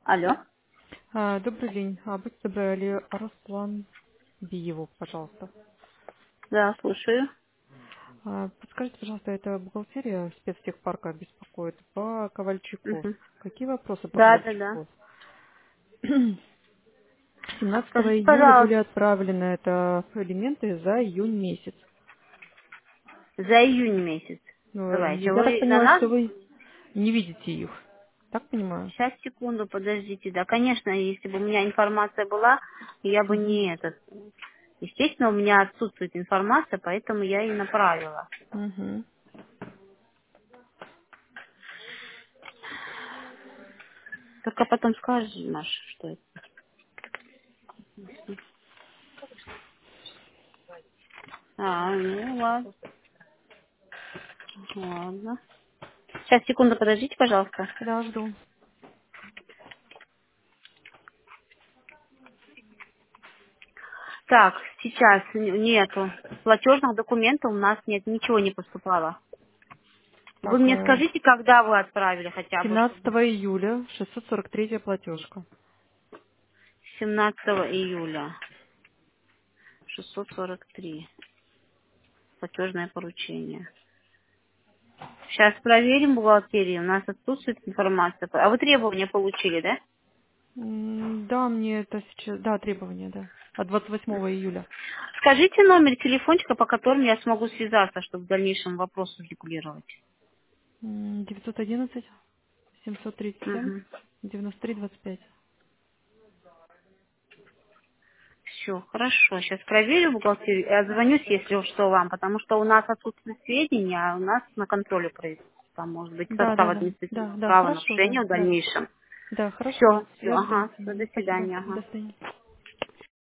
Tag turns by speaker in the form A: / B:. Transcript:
A: Алло.
B: Добрый день. Будьте добры, Али Арслан Биеву, пожалуйста.
A: Да, слушаю.
B: Подскажите, пожалуйста, это бухгалтерия спецтехпарка беспокоит по Ковальчуку.
A: Мгм.
B: Какие вопросы по
A: Да, да, да.
B: Ковальчуку? 17
A: Скажите,
B: июля были
A: пожалуйста,
B: отправлены это элементы за июнь месяц.
A: за июнь месяц. Давайте.
B: Я так
A: Вы на
B: поняла,
A: нас?
B: что вы не видите их. Так понимаю?
A: Сейчас, секунду, подождите. Да, конечно, если бы у меня информация была, я бы
B: Угу.
A: не этот. Естественно, у меня отсутствует информация, поэтому я и направила.
B: Угу.
A: Только потом скажи, Маша, что это. Ну ладно. Ладно. Сейчас, секунду, подождите, пожалуйста.
B: Да, жду.
A: Так, сейчас нету. Платежных документов у нас нет, ничего не поступало. Вы
B: Так,
A: мне скажите, когда вы отправили хотя бы,
B: 17
A: чтобы
B: июля 643 платежка.
A: 17 июля 643 платежное поручение. Сейчас проверим бухгалтерию, у нас отсутствует информация. А вы требования получили, да?
B: Да, мне это сейчас... Да, требования, да. От 28 июля.
A: Скажите номер телефончика, по которому я смогу связаться, чтобы в дальнейшем вопрос урегулировать.
B: 911 737
A: Угу.
B: 93 25.
A: Все, хорошо. Сейчас проверю бухгалтерию. Я звонюсь, если что, вам, потому что у нас отсутствует сведения, а у нас на контроле производится. Там может быть
B: Да,
A: состав
B: да, да. Да,
A: административного
B: да, хорошо, да,
A: правонарушения в
B: да.
A: дальнейшем.
B: Да, хорошо.
A: Все, все,
B: Я жду.
A: ага, все, до
B: Спасибо.
A: свидания, ага.
B: До свидания.